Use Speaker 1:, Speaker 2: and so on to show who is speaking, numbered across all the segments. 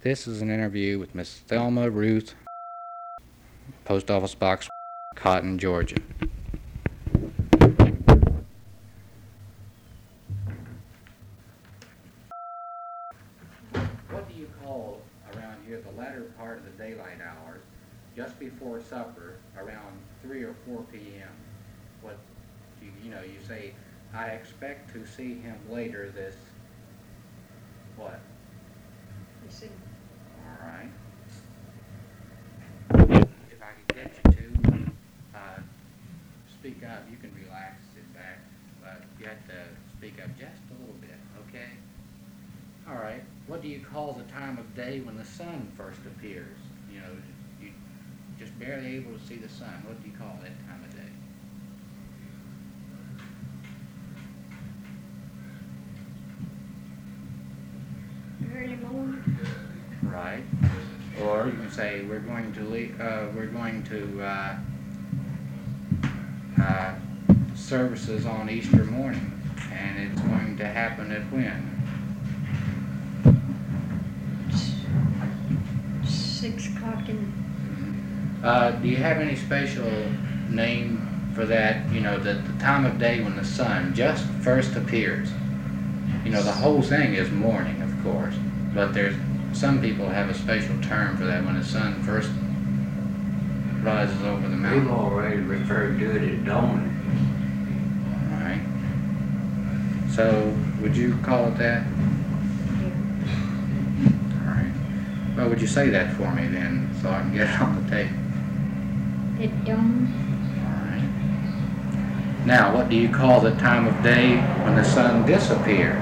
Speaker 1: This is an interview with Miss Thelma Ruth, Post Office Box, Cotton, Georgia. What do you call around here the latter part of the daylight hours, just before supper, around 3 or 4 p.m.? What you say, I expect to see him later this, what?
Speaker 2: You see.
Speaker 1: All right. If I could get you to speak up, you can relax, sit back, but you have to speak up just a little bit, okay? All right. What do you call the time of day when the sun first appears? You know, you just barely able to see the sun. What do you call that time of day?
Speaker 2: Early morning.
Speaker 1: Right. Or you can say we're going to services on Easter morning, and it's going to happen at when?
Speaker 2: 6 o'clock in.
Speaker 1: Do you have any special name for that? You know, the time of day when the sun just first appears. You know, the whole thing is morning, of course, but there's some people have a special term for that when the sun first rises over the mountain.
Speaker 3: We've already referred to it as dawning.
Speaker 1: All right. So, would you call it that?
Speaker 2: Yeah.
Speaker 1: All right. Well, would you say that for me then, so I can get it on the tape?
Speaker 2: At dawn.
Speaker 1: All right. Now, what do you call the time of day when the sun disappears?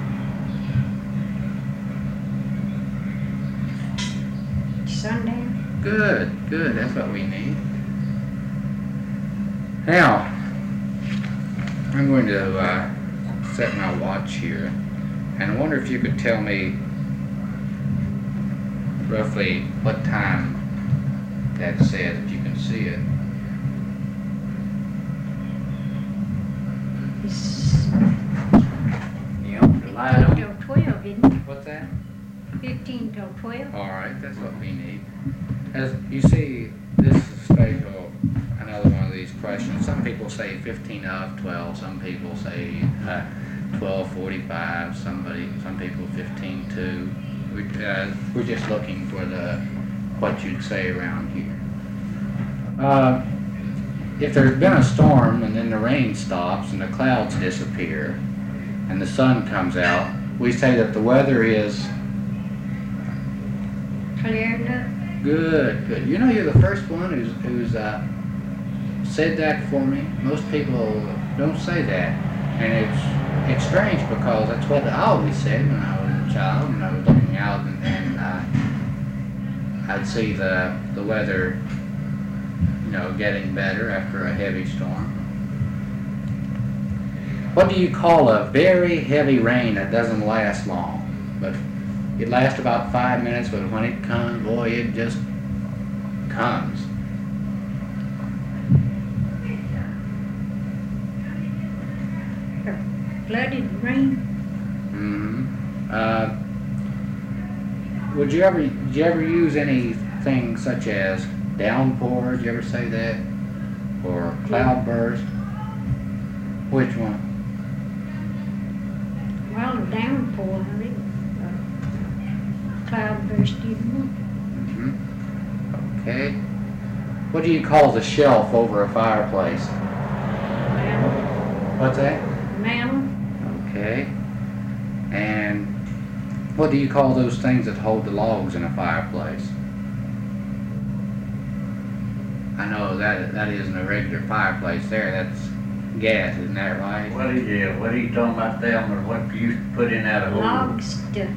Speaker 2: Sundown.
Speaker 1: Good, good. That's what we need. Now, I'm going to set my watch here, and I wonder if you could tell me roughly what time that says, if you can see it.
Speaker 2: It's
Speaker 3: You know, the light
Speaker 2: 15
Speaker 3: on.
Speaker 2: till 12, isn't it?
Speaker 1: What's that?
Speaker 2: 15 till 12.
Speaker 1: All right, that's what we need. As you see, this is special. Another one of these questions. Some people say 15 of 12. Some people say 12:45. Some people 15 to. We're just looking for what you'd say around here. If there's been a storm and then the rain stops and the clouds disappear and the sun comes out, we say that the weather is
Speaker 2: Clear enough.
Speaker 1: good, good. You know, you're the first one who's said that for me. Most people don't say that, and it's strange because that's what I always said when I was a child and I was looking out and I'd see the weather, you know, getting better after a heavy storm. What do you call a very heavy rain that doesn't last long, but it lasts about 5 minutes, but when it comes, boy, it just comes.
Speaker 2: Flooded rain.
Speaker 1: Did you ever use anything such as downpour? Did you ever say that? Or cloudburst? Which one?
Speaker 2: Well, a downpour, I think. Cloudburst, didn't
Speaker 1: Okay. What do you call the shelf over a fireplace?
Speaker 2: it? Mantle.
Speaker 1: What's that?
Speaker 2: Mantle.
Speaker 1: Okay. And what do you call those things that hold the logs in a fireplace? I know that isn't a regular fireplace there. That's gas, isn't that right?
Speaker 3: What are you talking about, Thelma? What you used to put in that hole?
Speaker 2: Logs to